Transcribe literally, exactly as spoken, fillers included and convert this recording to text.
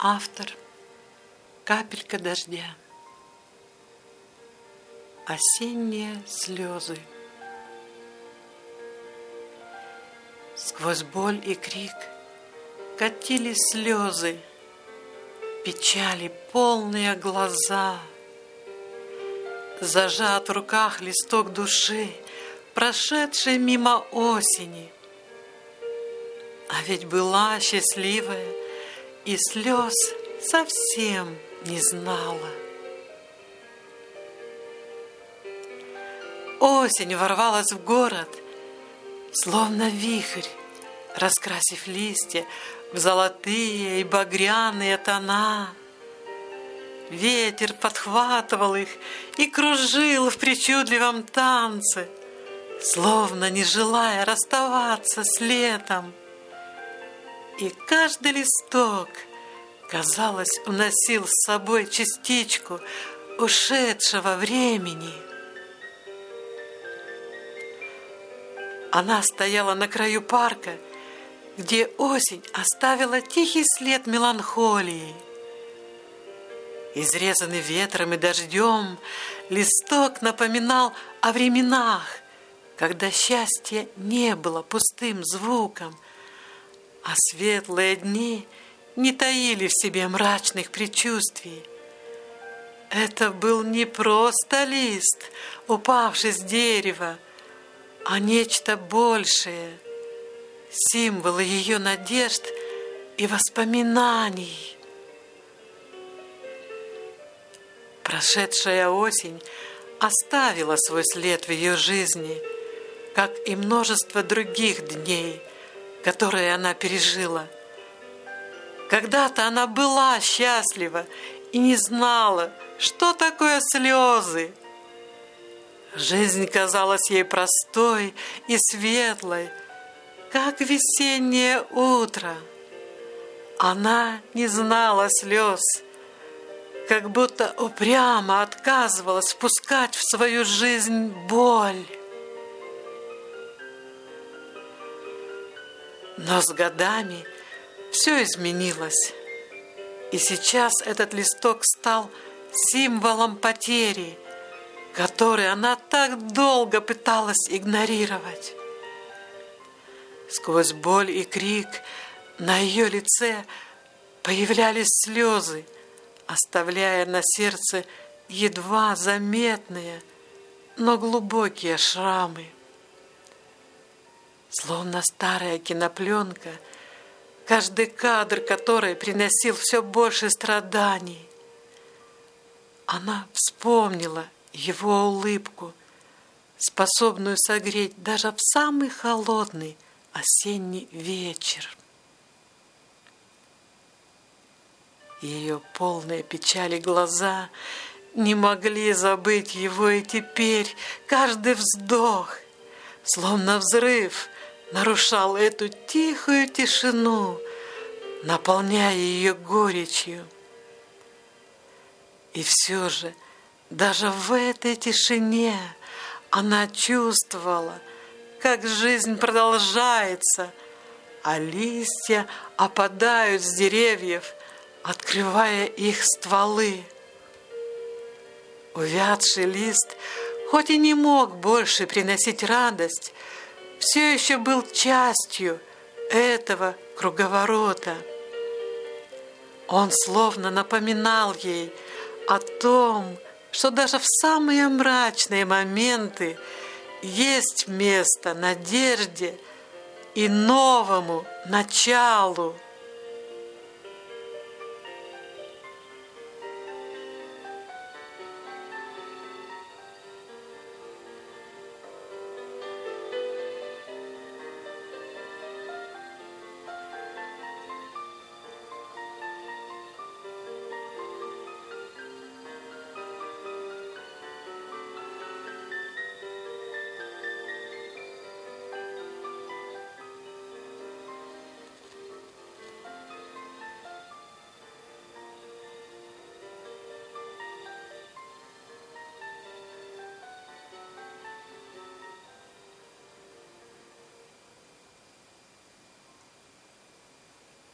Автор «Капелька дождя». Осенние слезы. Сквозь боль и крик катились слезы, печали полные глаза. Зажат в руках листок души, прошедшей мимо осени. А ведь была счастливая и слез совсем не знала. Осень ворвалась в город, словно вихрь, раскрасив листья в золотые и багряные тона. Ветер подхватывал их и кружил в причудливом танце, словно не желая расставаться с летом. И каждый листок, казалось, уносил с собой частичку ушедшего времени. Она стояла на краю парка, где осень оставила тихий след меланхолии. Изрезанный ветром и дождем, листок напоминал о временах, когда счастье не было пустым звуком, а светлые дни не таили в себе мрачных предчувствий. Это был не просто лист, упавший с дерева, а нечто большее, символ ее надежд и воспоминаний. Прошедшая осень оставила свой след в ее жизни, как и множество других дней, которые она пережила. Когда-то она была счастлива и не знала, что такое слезы. Жизнь казалась ей простой и светлой, как весеннее утро. Она не знала слез, как будто упрямо отказывалась впускать в свою жизнь боль. Но с годами все изменилось, и сейчас этот листок стал символом потери, который она так долго пыталась игнорировать. Сквозь боль и крик на ее лице появлялись слезы, оставляя на сердце едва заметные, но глубокие шрамы. Словно старая кинопленка, каждый кадр которой приносил все больше страданий. Она вспомнила его улыбку, способную согреть даже в самый холодный осенний вечер. Ее полные печали глаза не могли забыть его, и теперь каждый вздох, словно взрыв, нарушал эту тихую тишину, наполняя ее горечью. И все же, даже в этой тишине она чувствовала, как жизнь продолжается, а листья опадают с деревьев, открывая их стволы. Увядший лист, хоть и не мог больше приносить радость, все еще был частью этого круговорота. Он словно напоминал ей о том, что даже в самые мрачные моменты есть место надежде и новому началу.